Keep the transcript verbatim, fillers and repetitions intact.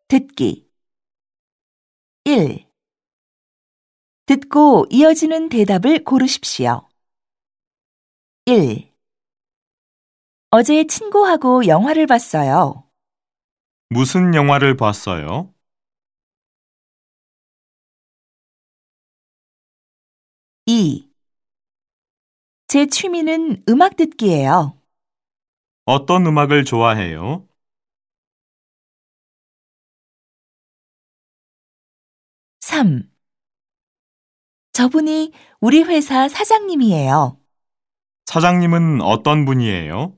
듣기 일. 듣고 이어지는 대답을 고르십시오. 일. 어제 친구하고 영화를 봤어요. 무슨 영화를 봤어요? 이. 제 취미는 음악 듣기예요. 어떤 음악을 좋아해요? 삼. 저분이 우리 회사 사장님이에요. 사장님은 어떤 분이에요?